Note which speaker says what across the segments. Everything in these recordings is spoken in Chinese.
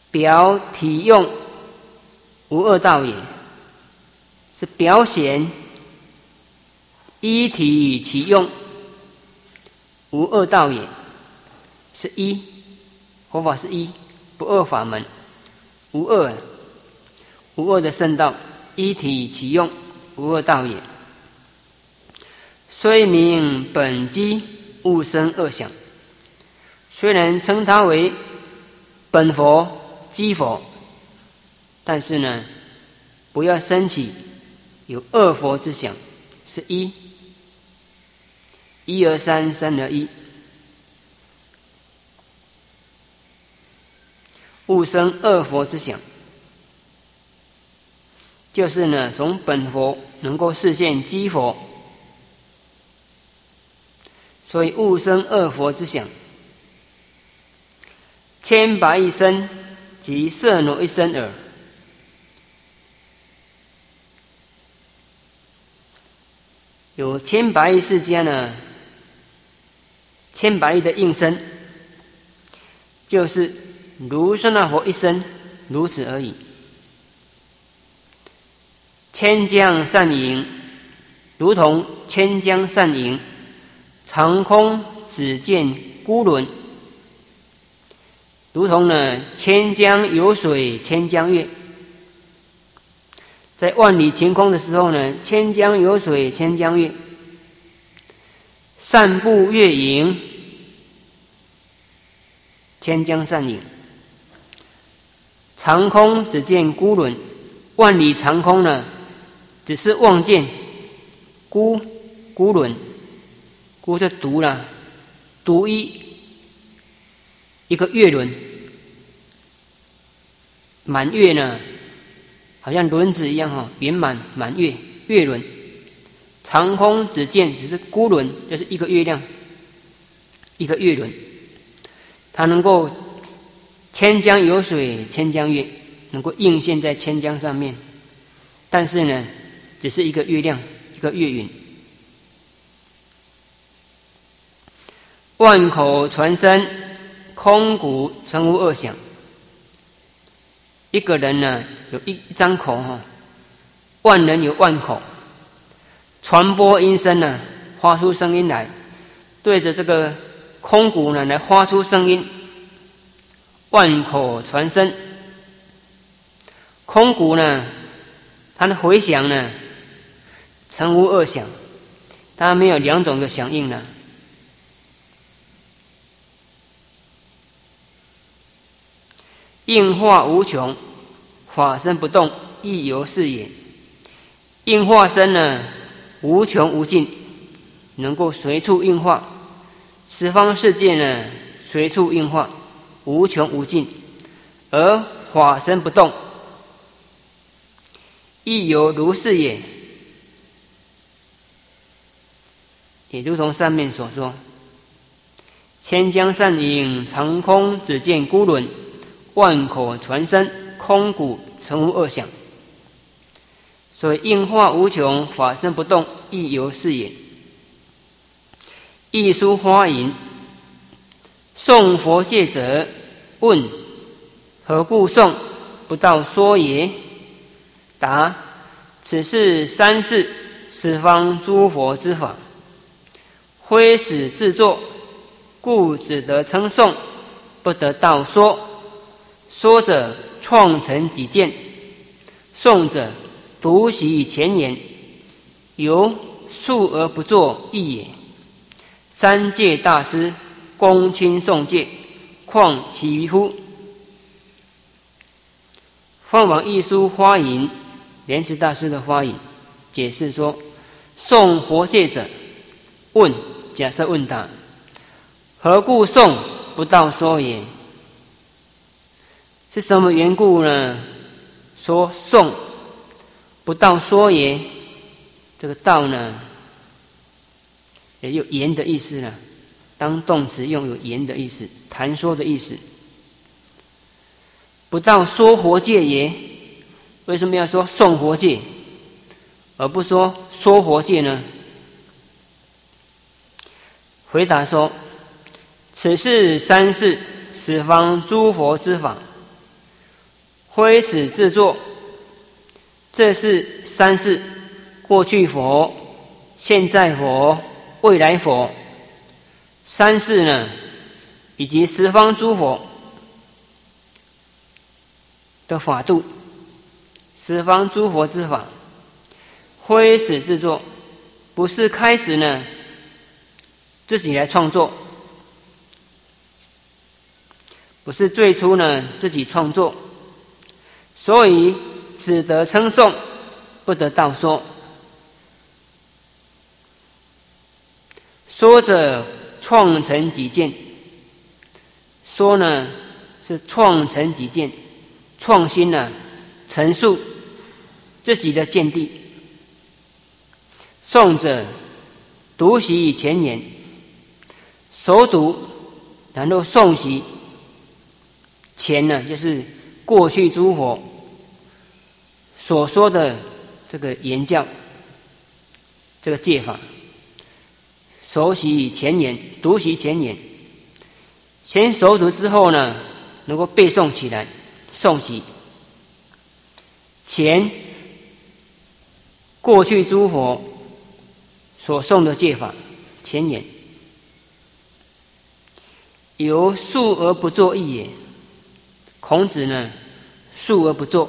Speaker 1: 表体用无二道也，是表显一体其用无二道也，是一，佛法是一，不二法门，无二，无二的圣道，一体其用无二道也。虽名本机勿生二想，虽然称它为本佛机佛，但是呢，不要生起有二佛之想，是一，一而三，三而一，勿生二佛之想，就是呢，从本佛能够示现机佛，所以勿生二佛之想。千百亿身即色挪一身耳。有千百亿世间呢，千百亿的应身，就是如是那佛一身，如此而已。千江散影，如同千江散影，长空只见孤轮。如同呢，千江有水千江月，在万里晴空的时候呢，千江有水千江月，散步月影，千江散影，长空只见孤轮，万里长空呢，只是望见孤轮，孤就独了，独一个月轮，满月呢，好像轮子一样哈，圆满满月，月轮。长空只见只是孤轮，就是一个月亮，一个月轮，它能够千江有水千江月，能够映现在千江上面，但是呢，只是一个月亮，一个月云。万口传声，空谷成无二想。一个人呢，有一张口哈，万人有万口，传播音声呢，发出声音来，对着这个空谷呢来发出声音。万口传声，空谷呢，它的回响呢，成无二响，它没有两种的响应呢。应化无穷，法身不动，亦犹是也。应化身呢，无穷无尽，能够随处应化，十方世界呢，随处应化，无穷无尽，而法身不动，亦犹如是也。也如同上面所说，千江散影，长空只见孤轮，万口传声，空谷成无二响。所以应化无穷，法身不动，亦犹是也。一书花引，诵佛戒者问：何故诵？不到说也。答：此是三世十方诸佛之法，非始自作，故只得称诵，不得道说。说者创成己见，诵者独习前言，由述而不作义也。三界大师公亲诵戒，况其余乎？放往一书花引，莲池大师的花引解释说：诵佛戒者问，假设问答，何故诵不到说也？是什么缘故呢？说诵不到说也，这个道呢，也有言的意思了。当动词用有言的意思，谈说的意思。不到说佛戒也，为什么要说诵佛戒，而不说说佛戒呢？回答说：此是三世十方诸佛之法， 挥使自作，这是三世：过去佛、现在佛、未来佛。三世呢，以及十方诸佛的法度，十方诸佛之法，挥使自作，不是开始呢自己来创作，不是最初呢自己创作，所以只得称颂，不得道说。说者创成己见，说呢是创成己见，创新了陈述自己的见地。诵者读习以前言，熟读然后诵习。前呢就是过去诸佛所说的这个言教，这个戒法。熟习前言，读习前言，先熟读之后呢，能够背诵起来，诵习。前过去诸佛所诵的戒法，前言，由述而不作义也。孔子呢，述而不作，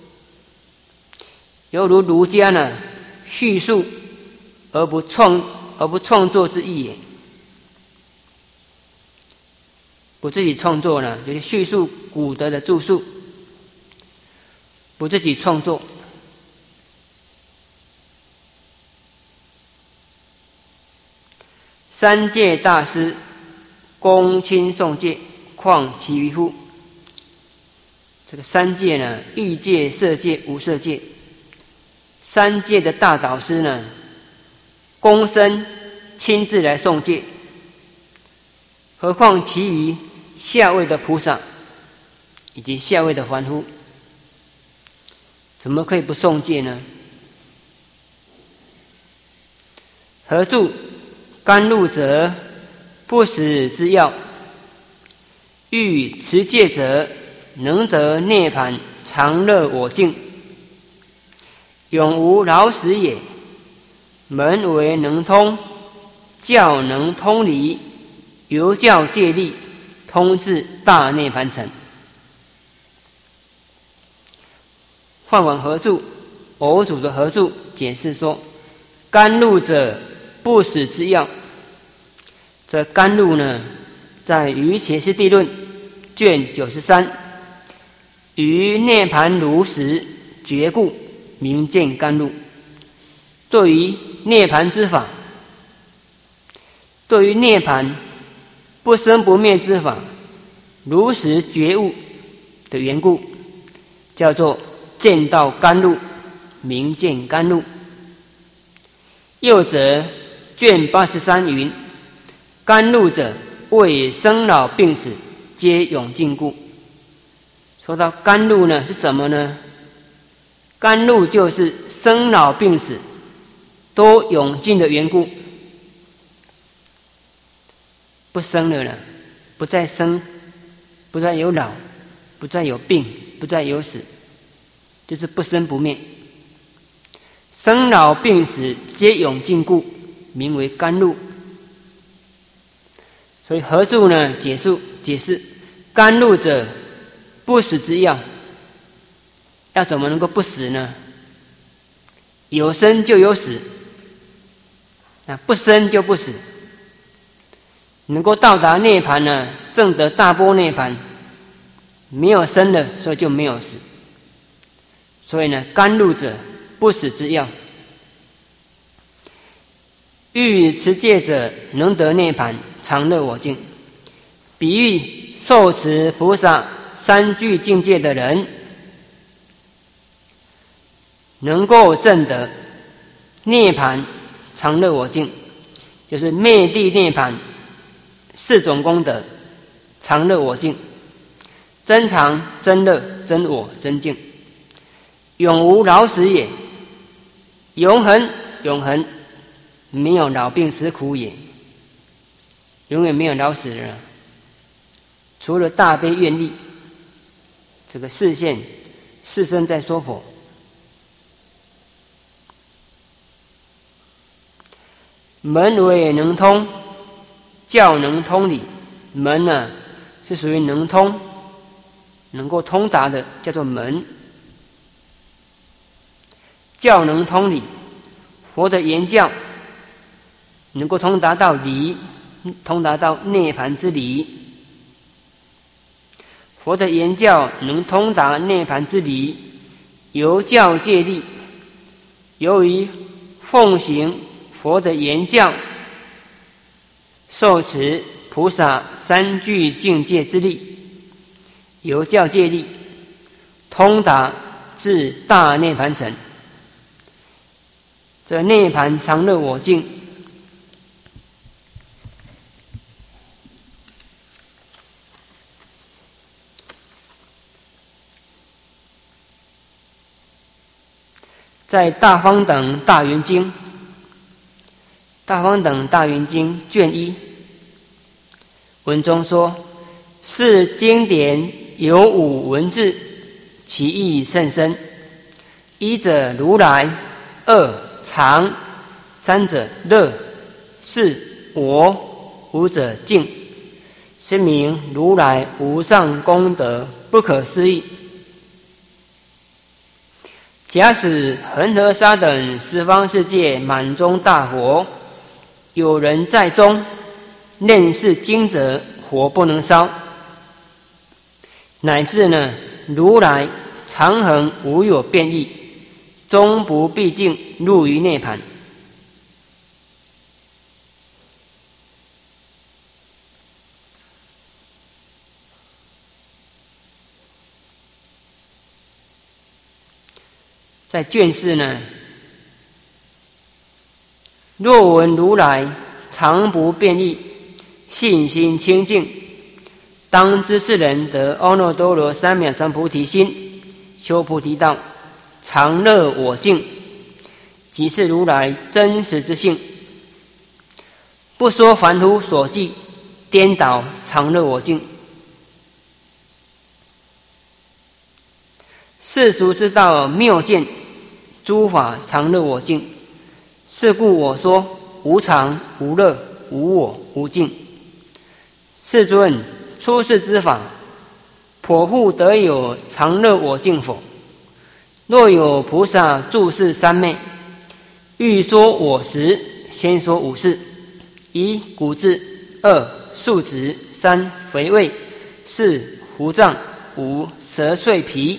Speaker 1: 犹如儒家呢，叙述而不创作之意也。不自己创作呢，就是叙述古德的著述，不自己创作。三界大师恭亲诵戒，况其余乎？这个三界呢，欲界、色界、无色界，三界的大导师呢，躬身亲自来诵戒，何况其余下位的菩萨以及下位的凡夫，怎么可以不诵戒呢？何著甘露者不死之药，欲持戒者能得涅槃常乐我净，永无老死也。门为能通，教能通理，由教戒力，通至大涅槃城。换文合著，偶主的合著解释说：甘露者不死之药。这甘露呢，在《瑜伽师地论》卷93，于涅槃如实觉故，名见甘露。对于涅槃之法，对于涅槃不生不灭之法，如实觉悟的缘故，叫做见到甘露，名见甘露。又则卷83云：甘露者，为生老病死皆永尽故。说到甘露呢，是什么呢？甘露就是生老病死都永尽的缘故，不生了呢，不再生，不再有老，不再有病，不再有死，就是不生不灭。生老病死皆永尽故，名为甘露。所以合著呢解释甘露者不死之药。要怎么能够不死呢？有生就有死，不生就不死。能够到达涅槃呢，证得大般涅槃，没有生的，所以就没有死。所以呢，甘露者不死之药。欲持戒者能得涅槃常乐我净，比喻受持菩萨三具境界的人，能够证得涅槃常乐我净，就是灭地涅槃四种功德，常乐我净，真常真乐真我真净，永无老死也，永恒没有老病死苦也，永远没有老死的人，除了大悲愿力这个示现世尊在说佛。门为能通，教能通理。门呢是属于能通，能够通达的，叫做门。教能通理，佛的言教能够通达到理，通达到涅槃之理。佛的言教能通达涅槃之理，由教戒力。由于奉行佛的言教，受持菩萨三具境界之力，由教戒力，通达至大涅槃城。这涅槃常乐我净，在大方等大圆经，大方等大圆经卷1文中说，是经典有5文字，其义甚深。一者如来，二常，三者乐，四我，五者净。是名如来无上功德不可思议。假使恒河沙等十方世界满中大火，有人在中念是经者，火不能烧，乃至呢如来常恒无有变异，终不毕竟入于涅槃。在卷4呢，若闻如来常不变异，信心清净，当知是人得阿耨多罗三藐三菩提心，修菩提道，常乐我净，即是如来真实之性。不说凡夫所记，颠倒常乐我净。世俗之道妙见，诸法常乐我净。是故我说无常无乐无我无净。世尊，出世之法，颇复得有常乐我净否？若有菩萨住世三昧，欲说我时，先说五事：一骨质，二树质，三肥味，四胡胀，五舌碎皮。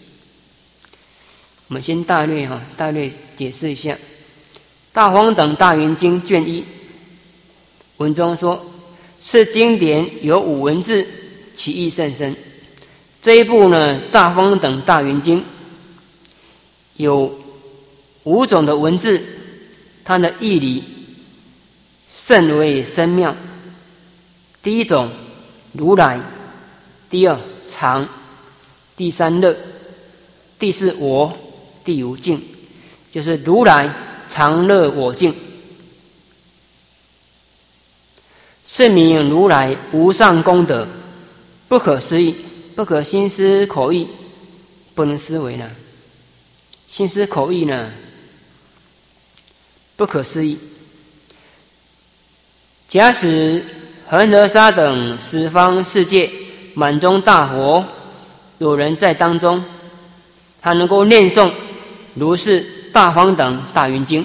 Speaker 1: 我们先大略解释一下。大方等大圆经卷1文中说，是经典有5文字，其义甚深。这一部呢，大方等大圆经有5种的文字，它的义理甚为深妙。第一种如来，第二常，第三乐，第四我，第五净，就是如来常乐我净。是名如来无上功德不可思议，不可心思口意，不能思维呢。心思口意呢，不可思议。假使恒河沙等十方世界满中大火，有人在当中，他能够念诵如是大方等大圆经，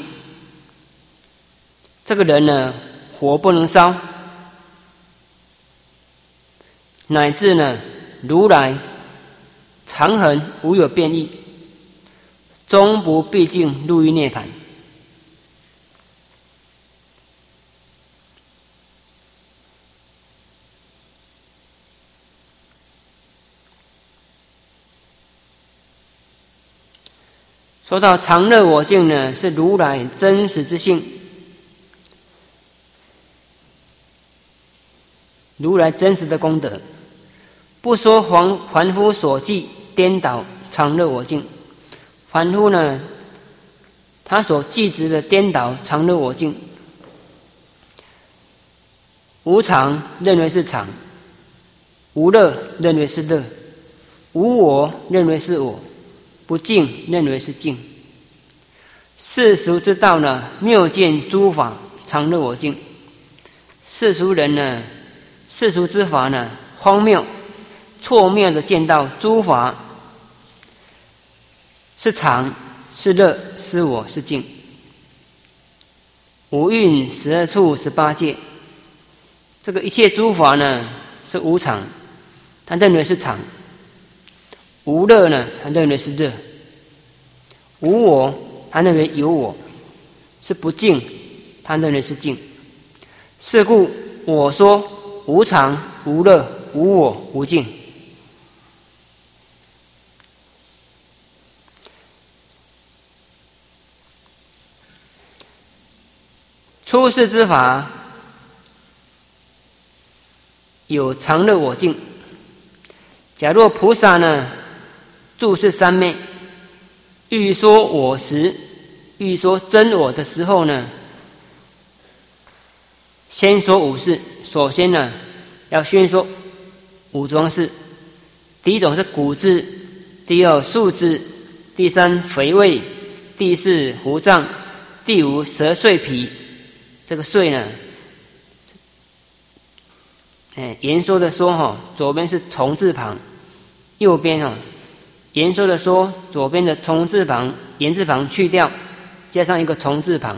Speaker 1: 这个人呢，火不能烧，乃至呢如来常恒无有变异，终不毕竟入于涅槃。说到常乐我净呢，是如来真实之性，如来真实的功德。不说凡夫所记颠倒常乐我净，凡夫呢，他所记执的颠倒常乐我净，无常认为是常，无乐认为是乐，无我认为是我， 不净认为是净。世俗之道呢，谬见诸法常乐我净。世俗人呢，世俗之法呢，荒谬错谬的见到诸法是常是乐是我是净。五蕴12处18界，这个一切诸法呢是无常，他认为是常；无乐呢，他认为是乐；无我，他认为有我，是不净，他认为是净。是故我说无常、无乐、无我、无净。出世之法有常乐我净。假若菩萨呢住世三昧，欲说我时，欲说真我的时候呢，先说五事。首先呢要宣说五桩事。第一种是骨质，第二数质，第三肥胃，第四胡胀，第五舌碎皮。这个碎呢，言说的说左边是虫字旁，右边言说的说左边的虫字旁言字旁去掉，加上一个虫字旁，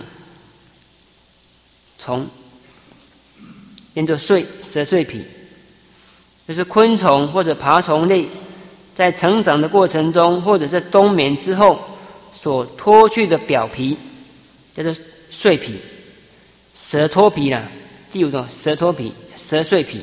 Speaker 1: 虫念作碎，舌碎皮，就是昆虫或者爬虫类在成长的过程中，或者在冬眠之后所脱去的表皮，叫做碎皮。舌脱皮啦，第五种舌脱皮，舌碎皮。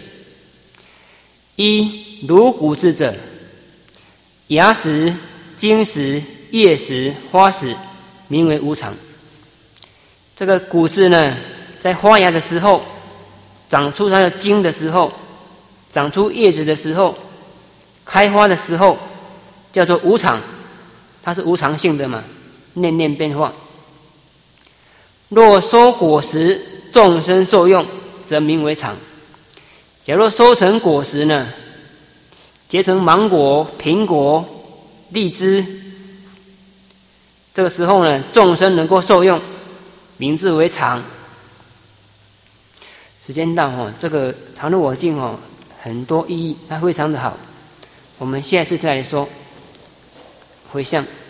Speaker 1: 一如骨质者，牙石、茎石、叶石、花石，名为无常。这个骨质呢，在发芽的时候，长出它的茎的时候，长出叶子的时候，开花的时候，叫做无常，它是无常性的嘛，念念变化。若收果实，众生受用，则名为常。假若收成果实呢，结成芒果、苹果、荔枝，这个时候呢，众生能够受用，名字为常。时间到这个常乐我净很多意义，它非常的好。我们下次再来说回向。